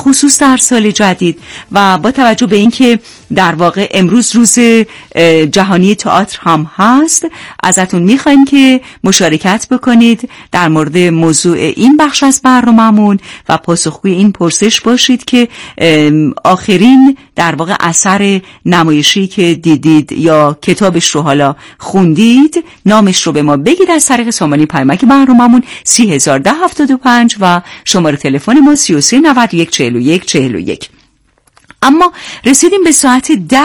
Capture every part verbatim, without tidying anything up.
خصوص در سال جدید و با توجه به اینکه در واقع امروز روز جهانی تئاتر هم هست، ازتون میخوایم که مشارکت بکنید در مورد موضوع این بخش از برنامه‌مون و پاسخگوی این پرسش باشید که آخرین در واقع اثر نمایشی که دیدید یا کتابش رو حالا خوندید نامش رو به ما بگید از طریق سامانه پیامک برنامه‌مون سی هزار ده هفتاد و پنج و شماره تلفن ما سی و سه نود و یک چهل و یک چهل و یک. اما رسیدیم به ساعت ده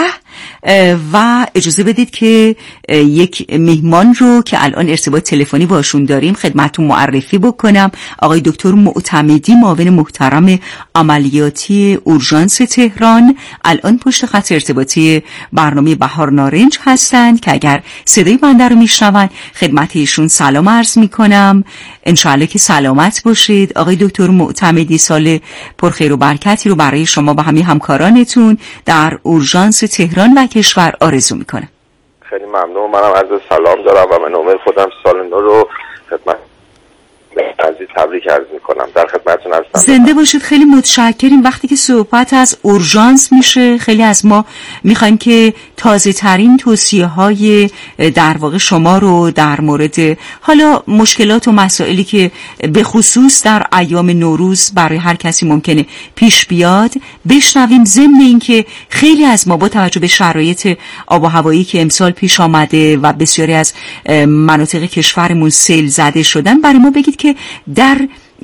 و اجازه بدید که یک مهمان رو که الان ارتباط تلفنی باشون داریم خدمتتون معرفی بکنم. آقای دکتر معتمدی، معاون محترم عملیاتی اورژانس تهران، الان پشت خط ارتباطی برنامه بهار نارنج هستند که اگر صدای بنده رو میشنون خدمت ایشون سلام عرض میکنم. انشاءالله که سلامت باشید. آقای دکتر معتمدی، سال پرخیر و برکتی رو برای شما و همه همکارانتون در اورژانس تهران و کشور آرزو میکنم. خیلی ممنون. منم عرض سلام دارم و من امید خودم سال نو رو خدمت عزیز تبریک عرض میکنم. در خدمتتون هستم. زنده باشید. خیلی متشکریم. وقتی که صحبت از اورژانس میشه خیلی از ما میخوایم که تازه ترین توصیه های در واقع شما رو در مورد حالا مشکلات و مسائلی که به خصوص در ایام نوروز برای هر کسی ممکنه پیش بیاد بشنویم، ضمن اینکه خیلی از ما با توجه به شرایط آب و هوایی که امسال پیش آمده و بسیاری از مناطق کشورمون سیل زده شدن، برای ما بگید که در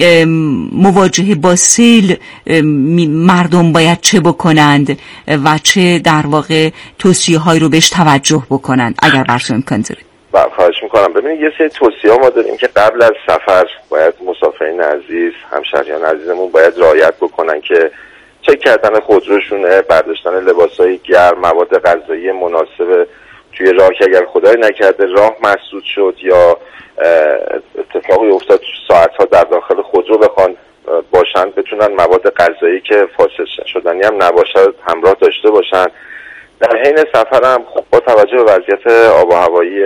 مواجهه با سیل مردم باید چه بکنند و چه در واقع توصیه های رو بهش توجه بکنند اگر براتون امکان داره. بله، خواهش میکنم. ببینید یه سری توصیه ما داریم که قبل از سفر باید مسافرین عزیز، همشهریان عزیزمون باید رعایت بکنن که چک کردن خودروشونه، برداشتن لباسای گرم، مواد غذایی مناسب توی راه که اگر خدای نکرده راه مسدود شد یا اتفاقی افتاد ساعتها در داخل خودرو بخوان باشن بتونن مواد غذایی که فاسد شدنی هم نباشه همراه داشته باشن. در حین سفر هم خب با توجه به وضعیت آب و هوایی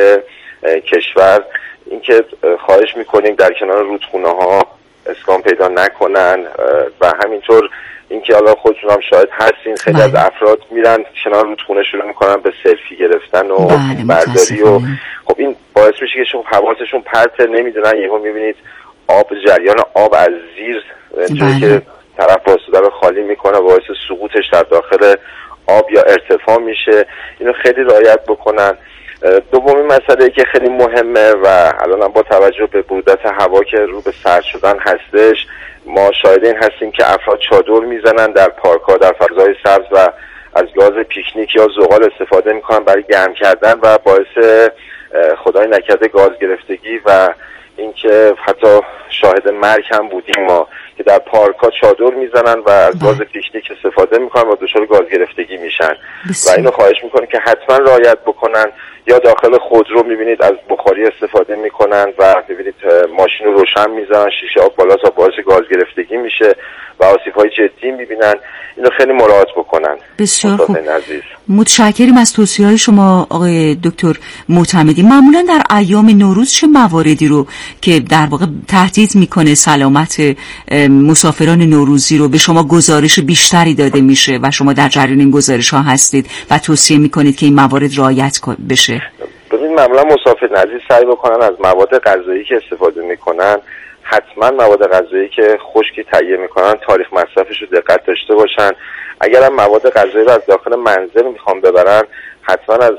کشور اینکه خواهش میکنیم در کنار رودخونه ها اسکان پیدا نکنن و همینطور اینکه حالا خودتون هم شاید هستین خیلی بله. از افراد میرن کنار رودخونه شروع میکنن به سلفی گرفتن و بله برداری و خب این باعث میشه که شما حواسشون پرت نمیدونن، یهو میبینید آب جریان آب از زیر جایی که طرف واسطه رو خالی میکنه باعث سقوطش در داخل آب یا ارتفاع میشه. اینو خیلی رعایت بکنن. دومی مسئله که خیلی مهمه و الان با توجه به برودت هوا که رو به سرد شدن هستش، ما شاهد این هستیم که افراد چادر میزنن در پارک‌ها، در فضای سبز و از گاز پیکنیک یا زغال استفاده میکنن برای گرم کردن و باعث خدای نکرده گاز گرفتگی و اینکه حتی شاهد مرگ هم بودیم ما که در پارک‌ها چادر میزنن و از گاز پیکنیک استفاده میکنن و دچار گاز گرفتگی میشن و اینو خواهش میکنم که حتما رعایت بکنن. یا داخل خودرو میبینید از بخاری استفاده میکنن و میبینید ماشین رو روشن میزنن، شیشه آب بالا تا باعث گاز گرفتگی میشه و آسیب‌های جدی میبینن. اینو خیلی مراعات بکنن. بسیار خوب. متشکریم از توصیه‌های شما آقای دکتر معتمدی. معمولا در ایام نوروز چه مواردی رو که در واقع تهدید میکنه سلامت مسافران نوروزی رو به شما گزارش بیشتری داده میشه و شما در جریان این گزارش‌ها هستید و توصیه میکنید که این موارد رعایت بشه؟ ببین معمولا مسافرین عزیز سعی بکنن از مواد غذایی که استفاده میکنن حتما مواد غذایی که خشکی تهیه میکنن تاریخ مصرفش رو دقت داشته باشن. اگر هم مواد غذایی رو از داخل منزل میخوان ببرن حتما از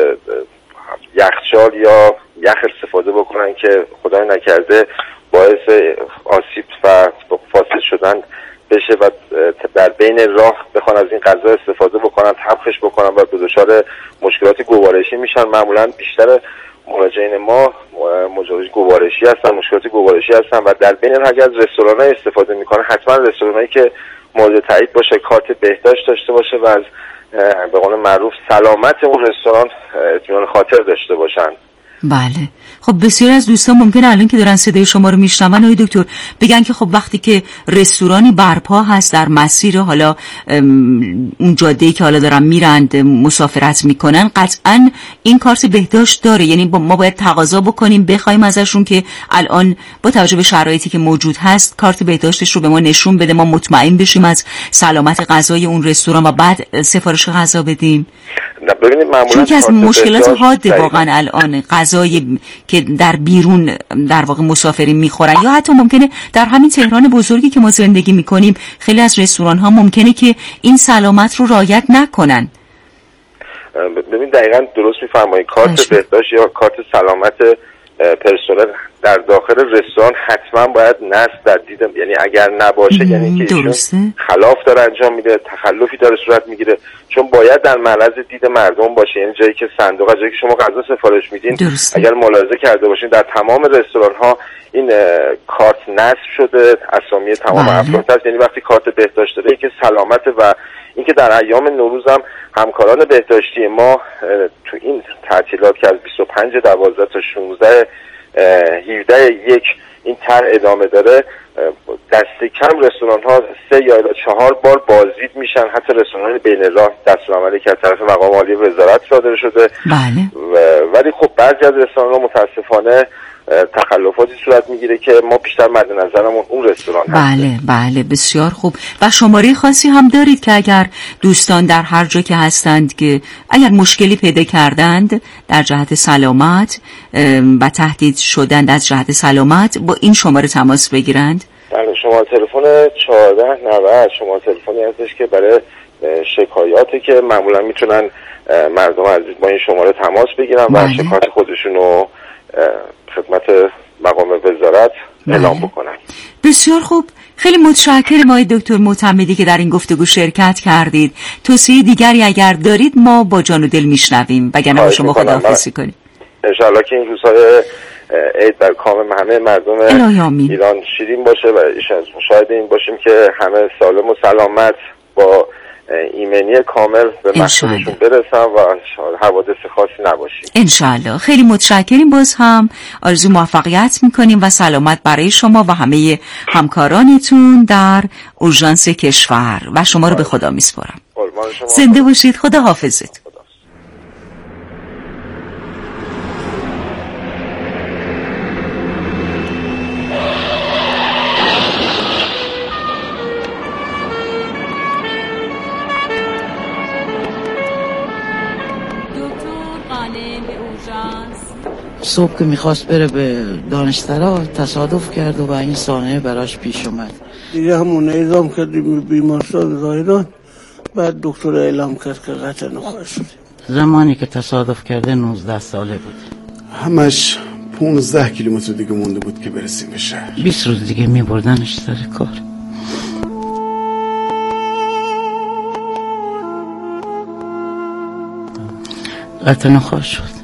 یخچال یا یخ استفاده بکنن که خدای نکرده باعث آسیب و فاسد شدن بشه و در بین راه بخوان از این غذا استفاده بکنن، طبخش بکنن و به دچار مشکلات گوارشی میشن. معمولا بیشتر مراجعین ما مراجعین گوارشی هستن، مشکلات گوارشی هستن و در بین اگه از رستوران‌ها استفاده میکنن حتما رستورانایی که مورد تایید باشه، کارت بهداشت داشته باشه و از به قول معروف سلامت اون رستوران اطمینان خاطر داشته باشن. بله. خب بسیاری از دوستان ممکنه الان که دارن صدای شما رو میشنون آقای دکتر بگن که خب وقتی که رستورانی برپا هست در مسیر حالا اون جاده‌ای که حالا دارن میرند مسافرت میکنن، قطعاً این کارت بهداشت داره، یعنی ما باید تقاضا بکنیم بخوایم ازشون که الان با توجه به شرایطی که موجود هست کارت بهداشتش رو به ما نشون بده، ما مطمئن بشیم از سلامت غذای اون رستوران و بعد سفارش غذا بدیم. ببینید معمولاً چون که از مشکلات حاد واقعا الان غذای که در بیرون در واقع مسافرین میخورن یا حتی ممکنه در همین تهران بزرگی که ما زندگی میکنیم خیلی از رستوران ها ممکنه که این سلامت رو رعایت نکنن. ببین دقیقاً درست میفرمایید، کارت بهداشت یا کارت سلامت پرسنل در داخل رستوران حتما باید نصب در دید، یعنی اگر نباشه یعنی که ایشون خلاف داره انجام میده، تخلفی داره صورت میگیره، چون باید در معرض دید مردم باشه، یعنی جایی که صندوق، جایی که شما غذا سفارش میدین درسته. اگر ملاحظه کرده باشین در تمام رستوران ها این کارت نصب شده، اسامی تمام افراد هست، یعنی وقتی کارت بهداشت داره که سلامت و اینکه در ایام نوروز هم همکاران بهداشتی ما تو این تعطیلات که از بیست و پنج دوازده تا شانزده هفده یک این طرح ادامه داره، دست کم رستوران ها سه یا الی چهار بار بازدید میشن، حتی رستوران بین راه دستورالعملی که از طرف مقام عالی وزارت صادر شده. بله. ولی خب بعضی از رستوران ها متاسفانه تخلفاتی صورت میگیره که ما بیشتر مد نظرمون اون رستوران هست. بله بله بسیار خوب. و شماره خاصی هم دارید که اگر دوستان در هر جا که هستند که اگر مشکلی پیدا کردند در جهت سلامت و تهدید شدند از جهت سلامت با این شماره تماس بگیرند؟ بله، شماره تلفن چهارده نود شماره تلفنی هستش که برای شکایاتی که معمولا میتونن مردم عزیز با این شماره تماس بگیرن و بله. شکایت خودشونو خدمت مقام وزارت اعلام بکنن. بسیار خوب، خیلی متشکرم آقای دکتر معتمدی که در این گفتگو شرکت کردید. توصیه دیگری اگر دارید ما با جان و دل میشنویم، وگرنه با شما خداحافظی کنیم. انشاءالله که این روزهای عید بر کام همه مردم ایران شیرین باشه و شاهد این باشیم که همه سالم و سلامت با ایمنی کامل به مقصودشون برسن و حوادث خاصی نباشید. انشالله. خیلی متشکریم، باز هم آرزو موفقیت میکنیم و سلامت برای شما و همه همکارانتون در اورژانس کشور و شما رو به خدا میسپارم. زنده باشید. خدا حافظت. صبح که میخواست بره به دانشترا تصادف کرد و با این صحنه براش پیش اومد. دیگه همون اعلام کردیم بیمارستان زایران، بعد دکتر اعلام کرد که قطع نخواهی شد. زمانی که تصادف کرده نوزده ساله بود. همش پونزده کیلومتر دیگه مونده بود که برسیم به شهر. بیست روز دیگه میبردنش سر کار. قطع نخواهی شد.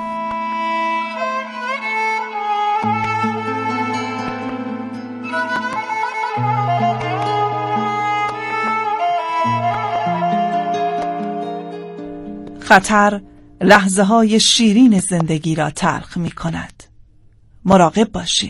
خطر لحظه های شیرین زندگی را تلخ می کند. مراقب باشیم.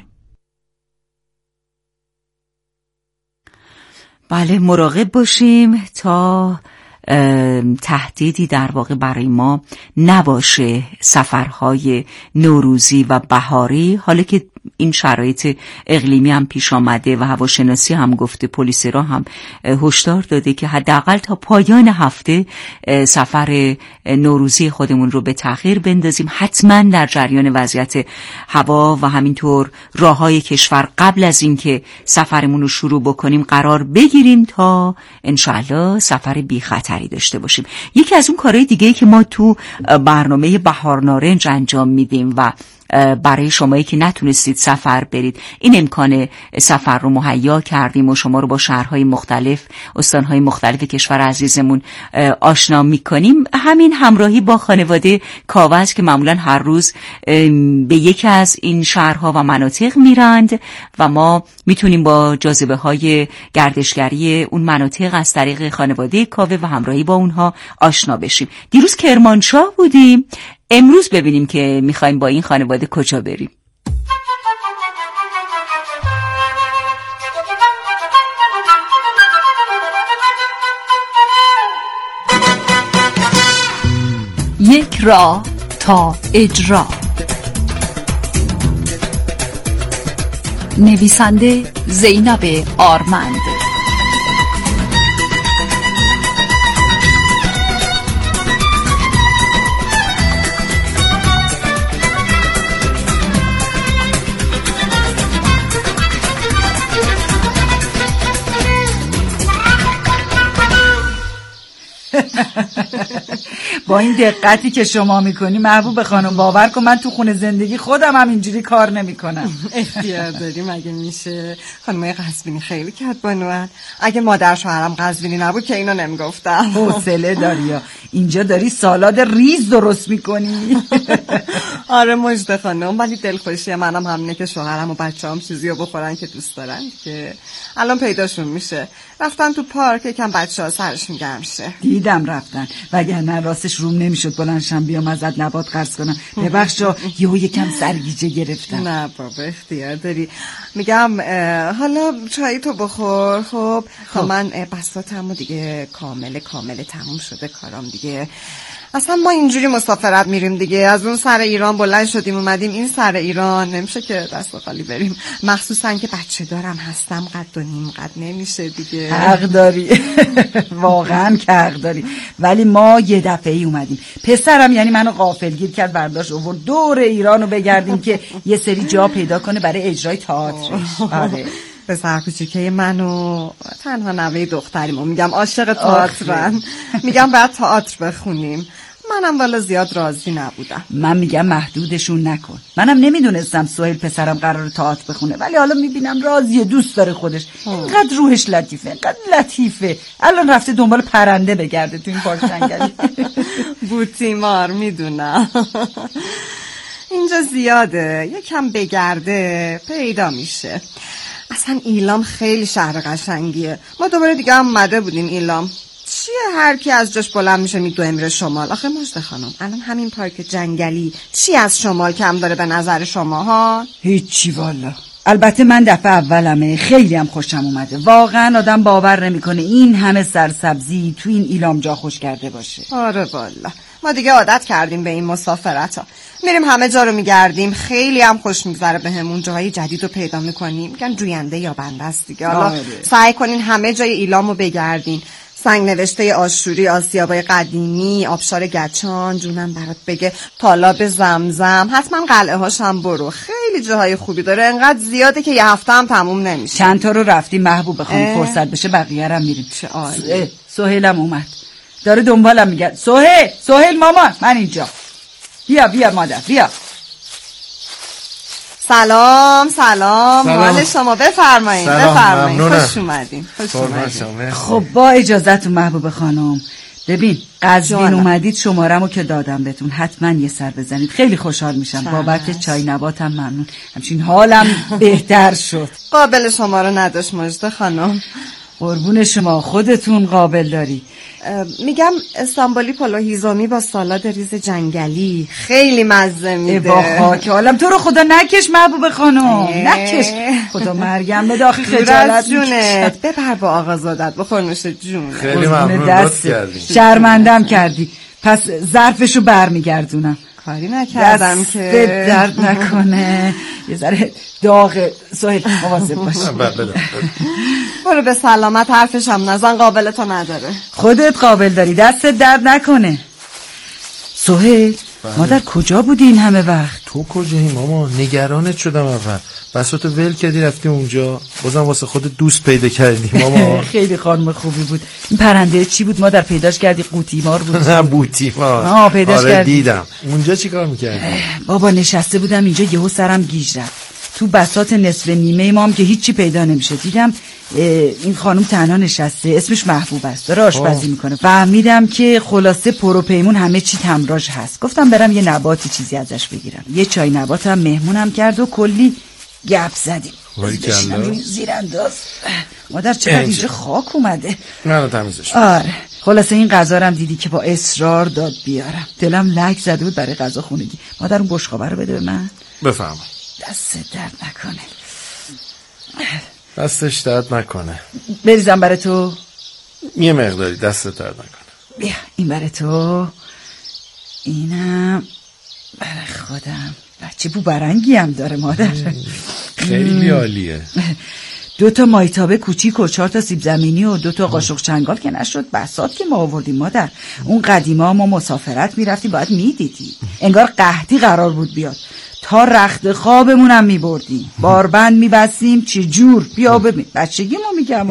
بله، مراقب باشیم تا تهدیدی در واقع برای ما نباشه. سفرهای نوروزی و بهاری، حالا که این شرایط اقلیمی هم پیش آمده و هواشناسی هم گفته، پلیس را هم هشدار داده که حداقل تا پایان هفته سفر نوروزی خودمون رو به تأخیر بندازیم. حتما در جریان وضعیت هوا و همینطور راههای کشور قبل از اینکه سفرمون رو شروع بکنیم قرار بگیریم تا انشالله سفر بی خطری داشته باشیم. یکی از اون کارهای دیگه‌ای که ما تو برنامه بهار نارنج انجام میدیم و برای شمایی که نتونستید سفر برید این امکان سفر رو مهیا کردیم و شما رو با شهرهای مختلف، استانهای مختلف کشور عزیزمون آشنا میکنیم. همین همراهی با خانواده کاوز که معمولا هر روز به یکی از این شهرها و مناطق میرند و ما میتونیم با جاذبه های گردشگری اون مناطق از طریق خانواده کاوه و همراهی با اونها آشنا بشیم. دیروز کرمانشاه بودیم. امروز ببینیم که میخوایم با این خانواده کجا بریم. یک راه تا اجرا. نویسنده زینب آرمند. با این دقتی که شما میکنی محبوب خانم، باور کن من تو خونه زندگی خودم هم اینجوری کار نمیکنم. اختیار داری مگه میشه؟ خانمای قزوینی خیلی کت بانوان. اگه مادر شوهرم قزوینی نبود که اینو نمیگفتم. حوصله داری یا اینجا داری سالاد ریز درست میکنی؟ آره مجده خانم، ولی دلخوشی منم همینه که شوهرم و بچه‌ام چیزی رو بخورن که دوست دارن که الان پیداشون میشه. رفتن تو پارک یکم بچه‌ها سرشون گرم شه. دیدم رفتن، وگرنه راستش روم نمیشد بلندشم بیام ازت نبات قرض کنم. ببخشا یهو یکم سرگیجه گرفتم. نه بابا اختیار داری. میگم حالا چای تو بخور. خب خب من بساطمو دیگه کامل کامل تموم شده کارام دیگه. اصلا ما اینجوری مسافرت میریم دیگه، از اون سر ایران بلند شدیم اومدیم این سر ایران، نمیشه که دست خالی بریم، مخصوصا که بچه دارم هستم، قد و نیم قد نمیشه دیگه. حق داری واقعا که حق داری، ولی ما یه دفعه ای اومدیم، پسرم یعنی منو غافلگیر کرد، برداشت آورد دور ایرانو بگردیم که یه سری جا پیدا کنه برای اجرای تئاترش. آره پسر کوچیکه منو تنها نوه دختریمو میگم عاشق تئاترن، میگم بعد تئاتر بخونیم. منم والا زیاد راضی نبودم. من میگم محدودشون نکن. منم نمیدونستم سهیل پسرم قراره تئاتر بخونه، ولی حالا میبینم راضیه، دوست داره خودش. اینقدر روحش لطیفه، اینقدر لطیفه. الان رفته دنبال پرنده بگرده تو این پارک جنگلی. بوتیمار میدونم. اینجا زیاده، یکم بگرده پیدا میشه. اصلا ایلام خیلی شهر قشنگیه. ما دوباره دیگه هم اومده بودیم ایلام. چیه هر کی از جاش بلند میشه میدوه میره شمال؟ آخه مجده خانم الان همین پارک جنگلی چی از شمال کم داره به نظر شما ها؟ هیچی والا. البته من دفعه اولمه، خیلی هم خوشم اومده. واقعا آدم باور نمیکنه این همه سرسبزی تو این ایلام جا خوش کرده باشه. آره والا ما دیگه عادت کردیم به این مسافرت ها، میریم همه جا رو میگردیم، خیلی هم خوش میگذره بهمون، جاهای جدید رو پیدا میکنیم. میگن جوینده یا بنده است دیگه. حالا سعی کنین همه جای ایلام رو بگردین، سنگ نوشته آشوری، آسیابای قدیمی، آبشار گچان، جونم برات بگه تالاب زمزم، حتما قلعه هاش هم برو، خیلی جاهای خوبی داره، انقدر زیاده که یه هفته هم تموم نمیشه. چند تا رو رفتیم محبوب خانم، فرصت بشه بقیه رو میریم. چه عالی. سهیلم اومد داره دنبالم میگه. سهیل سهیل مامان من اینجا، بیا بیا مادر بیا. سلام سلام، حال شما؟ بفرمایید بفرمایید، خوش اومدین. خوش اومدین. خب با اجازهتون محبوب خانم، ببین قزوین اومدید، شمارمو که دادم بهتون، حتما یه سر بزنید، خیلی خوشحال میشم. بابت چای نباتم ممنون، همچین حالم بهتر شد. قابل شما رو نداشت مجده خانم. قربون شما، خودتون قابل داری. میگم استانبولی پلو هیزومی با سالاد ریز جنگلی خیلی مزه میده. با خاک عالم تو رو خدا نکش محبوب خانم، نکش خدا مرگم بده، آخه خجالت جونت. ببر با آقازادت بخور نوش جون. خیلی ممنون لطف کردی، شرمندم کردی. پس ظرفشو برمیگردونم. کاری نکردم که درد نکنه، یه ذره داغ. سهیل مواظب باش. برو به سلامت، حرفش هم نزن، قابل تو نداره. خودت قابل داری، دستت درد نکنه. سهیل مادر کجا بودی این همه وقت؟ تو کجایی ماما؟ نگرانت شدم اول، بساطو ول کردی رفتی اونجا، بازم واسه خود دوست پیدا کردی ماما. خیلی خانم خوبی بود. این پرنده چی بود مادر؟ پیداش کردی؟ قوطیمار بود؟ نه بوتیمار. آه پیداش آره کردی؟ دیدم. اونجا چی کار میکردی؟ بابا نشسته بودم اینجا، یهو سرم گیج رفت تو بساط نصف نیمه ما هم که هیچی پیدا نمیشه. دیدم این خانم تنها نشسته، اسمش محبوب است، داره آشپزی میکنه. فهمیدم که خلاصه پروپیمون همه چی تمراژ هست. گفتم برم یه نباتی چیزی ازش بگیرم. یه چای نباتم مهمونم کرد و کلی گپ زدیم. بشینم روی زیر انداز. مادر چقدر اینجا خاک اومده. منو تمیزش. آره خلاصه این غذا رو دیدی که با اصرار داد بیارم. دلم لک زده بود برای غذا خونگی. مادر اون بشقابه رو بده به من. بفهم. دست درد نکنه. دستش درد نکنه. بریزم برای تو. یه مقداری دست درد نکنه. بیا این برای تو، اینم برای خودم. بچه بو برنگی هم داره مادر. خیلی عالیه. دو تا مایتابه کوچیک و چهار تا سیب زمینی و دو تا قاشق چنگال که نشد بساط که ما آوردیم مادر. اون قدیما ما مسافرت میرفتیم باید میدیدی، انگار قحطی قرار بود بیاد. تا رخت خوابمون هم میبردیم، باربند میبستیم. چه جور بیا ببین بچگی ما میگم.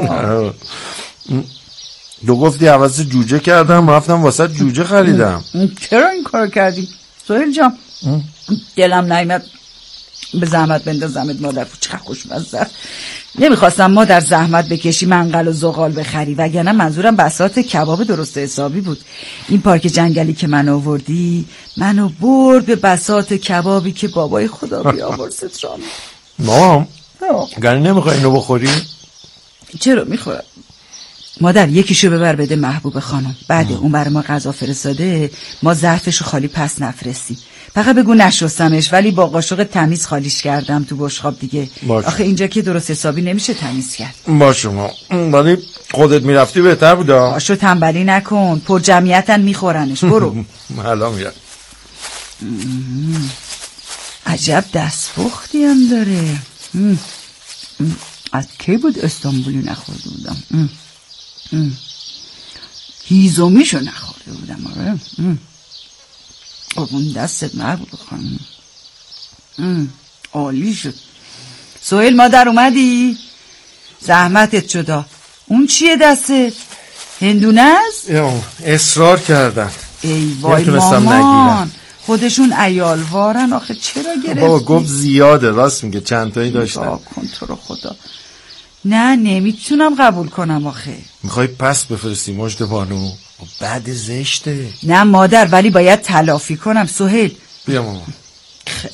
دو گفتی عوض جوجه کردم رفتم واسه جوجه خریدم. چرا این کار کردی سهیل جان؟ دلم نیامد به زحمت بندازمت مادر. چقدر خوشمزه. نمیخواستم ما در زحمت بکشی منقل و زغال بخری، وگرنه منظورم بساط کباب درست حسابی بود. این پارک جنگلی که من آوردی منو برد به بساط کبابی که بابای خدا بیاورد سترام. مام گرنی نمیخوای اینو بخوری؟ چرا میخورم مادر؟ یکیشو ببر بده محبوب خانم. بعد اون برای ما غذا فرستاده، ما ظرفشو خالی پس نفرستیم. فقط بگو نشستمش ولی با قاشق تمیز خالیش کردم تو بشقاب دیگه. باشه. آخه اینجا که درست حسابی نمیشه تمیز کرد. باشه ما ولی خودت میرفتی بهتر بود. باشو تنبلی نکن، پر جمعیتن میخورنش. برو. حالا میرم. عجب دستپختی هم داره. ام. ام. از کی بود استانبولی نخورده بودم؟ ام. ام. هیزومیشو نخورده بودم. آره. ام. اون دستت محبوب خانم عالی شد. سهیل مادر اومدی؟ زحمتت شدا. اون چیه دستت؟ هندونه است؟ اصرار کردن. ای وای مامان، خودشون عیالوارن آخه چرا گرفتی؟ بابا گفت زیاده، راست میگه چند تایی داشتن. کن تو رو خدا. نه نمیتونم قبول کنم آخه. میخوای پس بفرستی مجد بانو؟ بعد زشته. نه مادر ولی باید تلافی کنم. سهیل بیا ماما. خیلی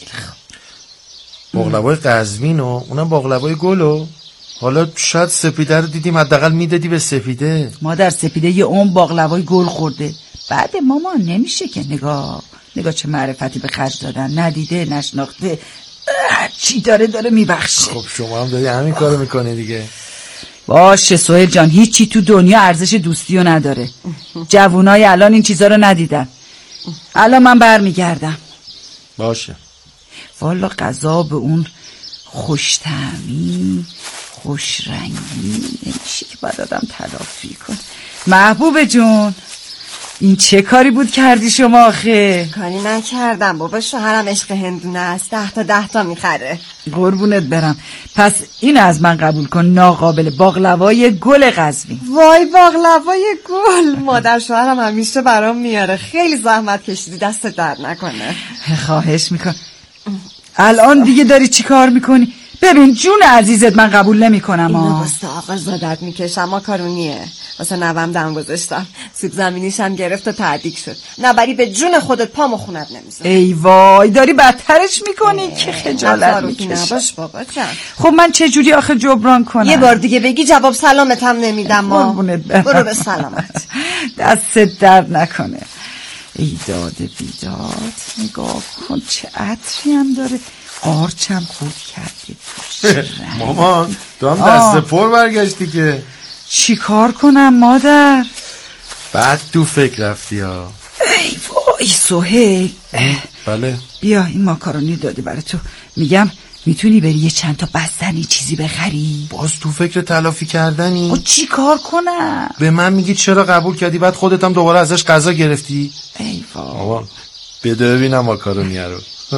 خوب. بقلوای قزوین و اونم بقلوای گلو. حالا شاید سپیده رو دیدیم حداقل میدادی به سپیده. مادر سپیده یه اون بقلوای گل خورده. بعد مامان نمیشه که. نگاه نگاه چه معرفتی به خرج دادن. ندیده نشناخته چی داره داره میبخشه. خب شما هم داری همین کارو میکنی دیگه. باشه سهیل جان، هیچی تو دنیا ارزش دوستیو نداره. جوونای الان این چیزا رو ندیدن. الان من برمیگردم. باشه. والا غذا به اون خوش طعمی خوش رنگی نمیشه که بعد آدم تلافی کن. محبوب جون این چه کاری بود کردی شما آخه؟ کاری نکردم بابا، شوهرم عشق هندونه است، ده تا ده تا میخره. قربونت برم. پس این از من قبول کن، ناقابل بقلوای گل قزوین. وای بقلوای گل، مادر شوهرم همیشه برام میاره، خیلی زحمت کشیدی، دست درد نکنه. خواهش میکن. الان دیگه داری چی کار میکنی؟ ببین جون عزیزت من قبول نمی کنم. اینو واسه آقا زادت میکشم، ماکارونیه واسه نوام دم گذاشتم، سیب زمینیشم گرفت و تعدیق شد. نبری به جون خودت پامو خونت نمیذارم. ای وای داری بدترش میکنی که خجالت میکشم. نباش بابا جان. خب من چه جوری آخه جبران کنم؟ یه بار دیگه بگی جواب سلامت هم نمیدم. ما برو به سلامت. دست درد نکنه. ای داد بیداد، نگاه کن چه عطری هم داره، قارچم خود کرده. مامان تو هم دست پر برگشتی که. چی کار کنم مادر؟ بعد تو فکر رفتی ها. ای وای سهیل. بله بیا این ماکارونی داده برای تو. میگم میتونی بری یه چند تا بستنی چیزی بخری؟ باز تو فکر تلافی کردنی؟ او چی کار کنم؟ به من میگی چرا قبول کردی بعد خودت هم دوباره ازش غذا گرفتی؟ ای وای آقا بده ببینم ماکارونی رو.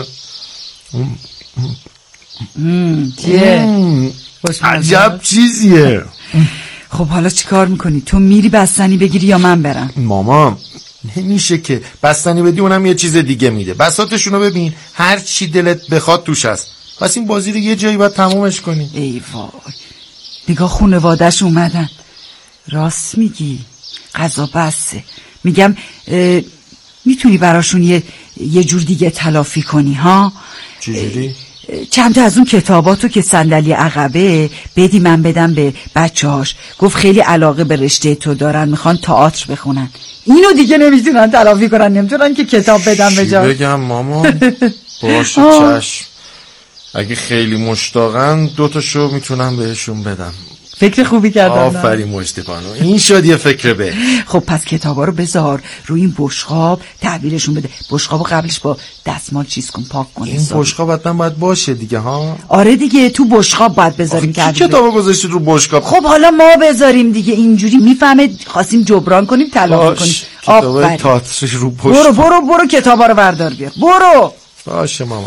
چیه؟ عجب چیزیه. خب حالا چی کار میکنی؟ تو میری بستنی بگیری یا من برم؟ ماما نمیشه که بستنی بدی اونم یه چیز دیگه میده. بساطشونو ببین هر چی دلت بخواد توش هست. پس این بازی رو یه جایی باید تمومش کنی. ای وای نگاه خونوادش اومدن. راست میگی غذا بسه. میگم میتونی براشون یه یه جور دیگه تلافی کنی ها؟ چجوری؟ چند تا از اون کتاباتو که صندلی عقبه بدی من بدم به بچه‌هاش. گفت خیلی علاقه به رشته تو دارن، میخوان تئاتر بخونن. اینو دیگه نمیتونن تلافی کنن، نمیتونن که کتاب بدم به جا. بگم مامان؟ باشه چشم. اگه خیلی مشتاقن دوتاشو میتونم بهشون بدم. فکر خوبی کردم. آفرین مجتبانو، این شد یه فکر به. خب پس کتابا رو بذار روی این بشقاب تحویلشون بده. بشقابو قبلش با دستمال چیز کن، پاک کن. این بشقاب حتما باید باشه دیگه ها. آره دیگه، تو بشقاب باید بذاریم. کی کتابو گذاشتید رو بشقاب؟ خب حالا ما بذاریم دیگه، اینجوری میفهمه خواستیم جبران کنیم تلافی کنیم. کتاب تئاتر رو بشقاب. برو برو برو کتابا رو بردار بیار. برو. باشه مامان.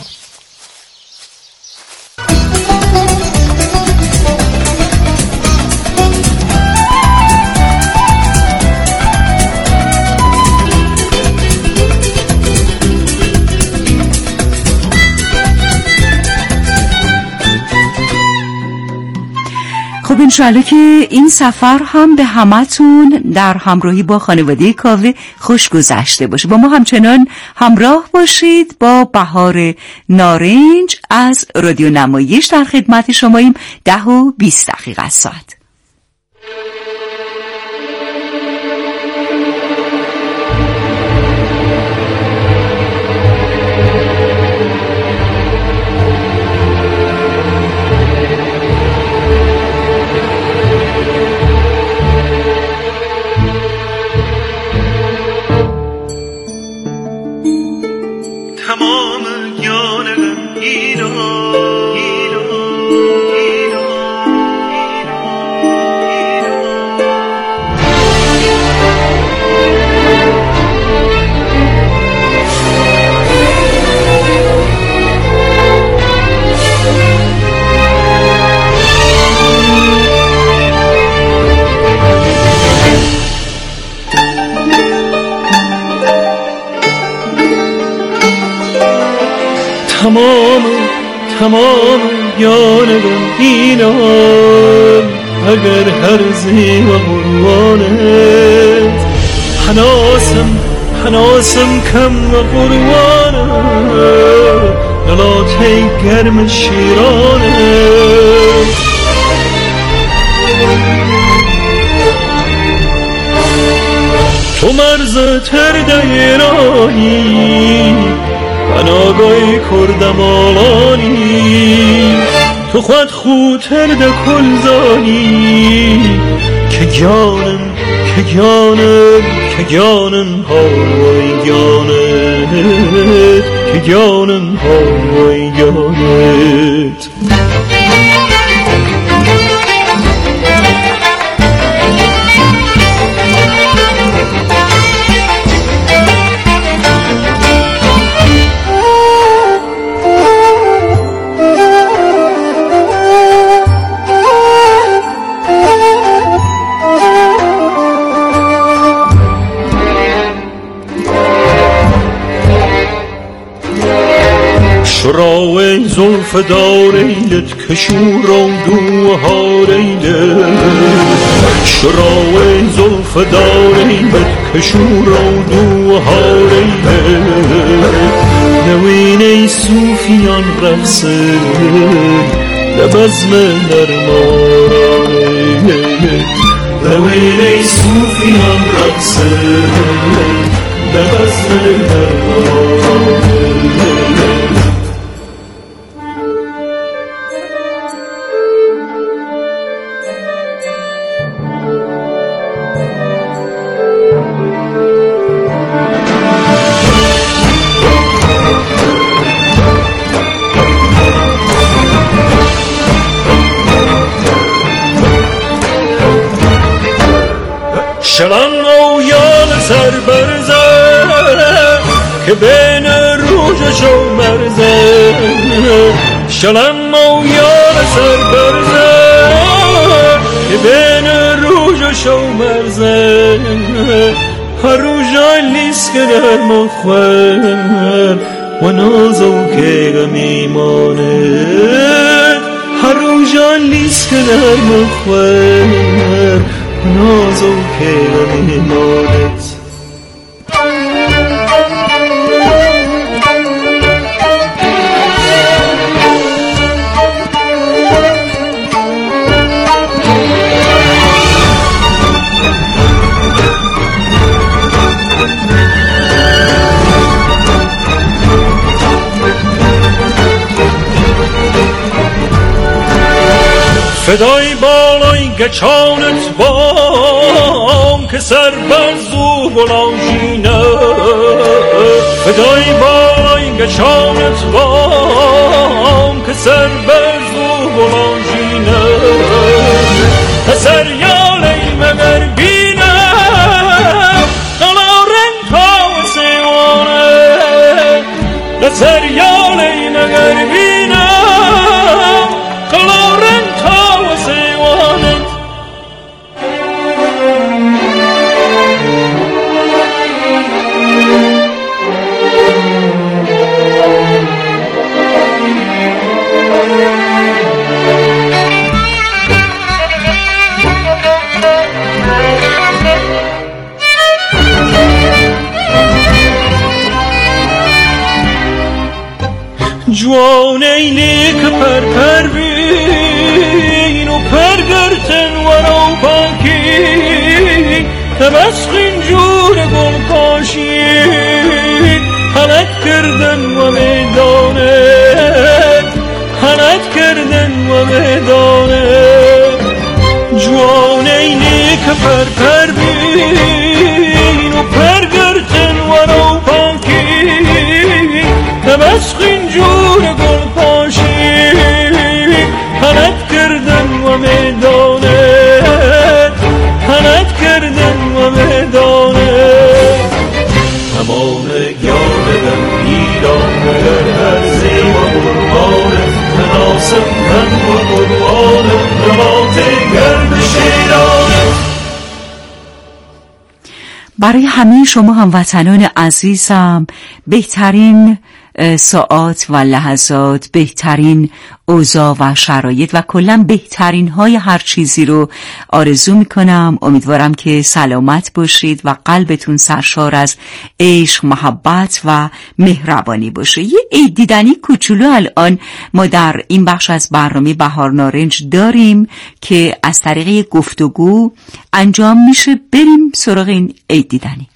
خب انشالله که این سفر هم به همتون در همراهی با خانواده کاوه خوش گذشته باشه. با ما همچنان همراه باشید با بهار نارنج از رادیو نمایش. در خدمت شماییم ده و بیست دقیقه از ساعت. تمام تمام یان غمگینم اگر هرزی و قربانت حناسم حناسم کم و قربانم نلاته گرم شیرانت تو مرز ترده راهی بناگای کردم آلانی تو خود خوتر ده کلزانی که گیانم که گیانم که گیانم هاوای گیانت که گیانم هاوای گیانت شراوی زلف داریلت کشورم دو هاریلت شراوی زلف داریلت کشورم دو هاریلت نوینه صوفیان رقصه لبزم نرمانه نوینه صوفیان رقصه لبزم نرمانه شلم او یال سر برزه که بین روزش و مرزه شلم او یال سر برزه که بین روزش و مرزه هر روزای لیست که در مخور و نازو که غمیمانه هر روزای لیست که در مخور نازو که غمیمانت فدای بالای گچانت بام که سر بر زو بلانجینه فدای بالای گچانت بام که سر بر زو بلانجینه پسر یالی مگر بینم قلارن تا و سیوانه پسر یالی مگر بینم قلارن تا و سیوانه جوان اینی که پر پر بین و پر گرتن ورا پاکی تبسخین جور گل پاشی حلت کردن و میدانت حلت کردن و میدانت جوان اینی که پر پر بین و پر گرتن ورا پاکی تبسخین جور گل پاشی حلت کردن و میدانت حلت کردن و میدانت تمام یادم ایران در هر زیبا قربانت مناسب کن و قربانت نبات گرد شیرانت. برای همه شما هموطنان عزیزم بهترین ساعات و لحظات، بهترین اوضاع و شرایط و کلا بهترین های هر چیزی رو آرزو میکنم. امیدوارم که سلامت باشید و قلبتون سرشار از عشق، محبت و مهربانی باشه. یه عید دیدنی کوچولو الان ما در این بخش از برنامه بهار نارنج داریم که از طریق گفتگو انجام میشه. بریم سراغ این عید دیدنی.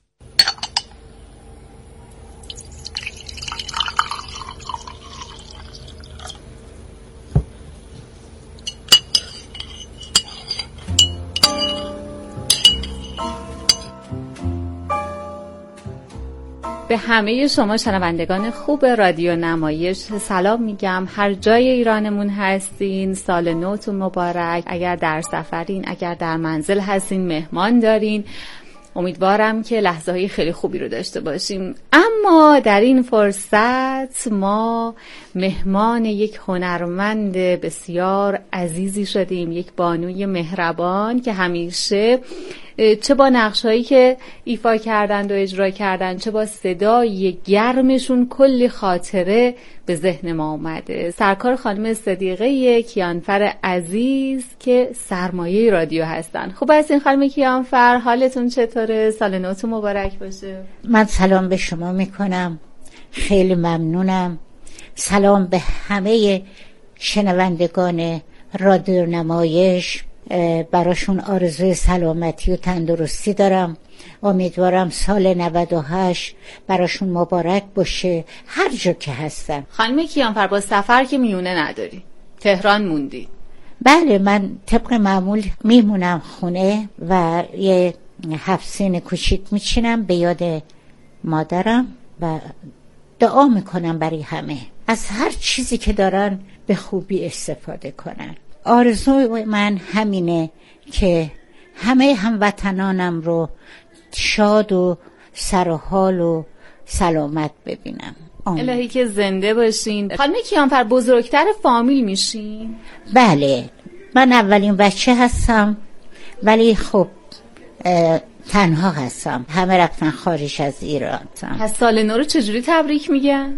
به همه شما شنوندگان خوب رادیو نمایش سلام میگم. هر جای ایرانمون هستین سال نوتون مبارک. اگر در سفرین، اگر در منزل هستین، مهمان دارین، امیدوارم که لحظه های خیلی خوبی رو داشته باشیم. اما در این فرصت ما مهمان یک هنرمند بسیار عزیزی شدیم، یک بانوی مهربان که همیشه چه با نقش‌هایی که ایفا کردند و اجرا کردند، چه با صدای گرمشون کلی خاطره به ذهن ما اومده. سرکار خانم صدیقه کیانفر عزیز که سرمایه رادیو هستن. خوب هستین خانم کیانفر؟ حالتون چطوره؟ سال نوتون مبارک باشه. من سلام به شما میکنم، خیلی ممنونم. سلام به همه شنوندگان رادیو نمایش، براشون آرزوی سلامتی و تندرستی دارم. امیدوارم سال نود و هشت براشون مبارک باشه هر جا که هستن. خانم کیانفر با سفر که میونه نداری، تهران موندی؟ بله، من طبق معمول میمونم خونه و یه هفت سین کوچیک میچینم به یاد مادرم و دعا میکنم برای همه از هر چیزی که دارن به خوبی استفاده کنن. آرزوی من همینه که همه هموطنانم رو شاد و سرحال و سلامت ببینم. آمین. الهی که زنده باشین. خانم کیانفر بزرگتر فامیل میشین؟ بله، من اولین بچه هستم ولی خب تنها هستم، همه رفتن خارج از ایران. پس سال نو رو چجوری تبریک میگن؟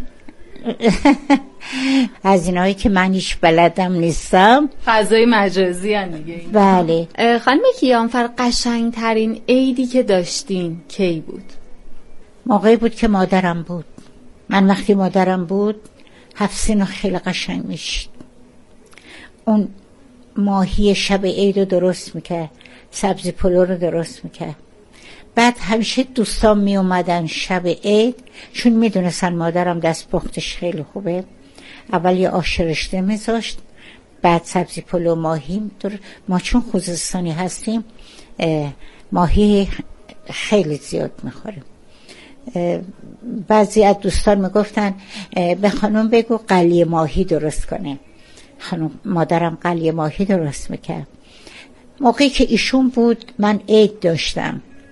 از اینایی که من هیچ بلدم نیستم، فضای مجازی هم دیگه. بله. خانم کیانفر قشنگترین عیدی که داشتین کی بود؟ موقعی بود که مادرم بود. من وقتی مادرم بود هفت سینو خیلی قشنگ میشید. اون ماهی شب عید رو درست میکرد، سبزی پلو رو درست میکرد. بعد همیشه دوستان می اومدن شب عید، چون میدونستن مادرم دست پختش خیلی خوبه. اول یه آش رشته میذاشت، بعد سبزی پلو ماهی. ما چون خوزستانی هستیم ماهی خیلی زیاد میخوریم. بعضی از دوستان میگفتن به خانم بگو قلیه ماهی درست کنه. خانم مادرم قلیه ماهی درست میکرد. موقعی که ایشون بود من عید داشتم،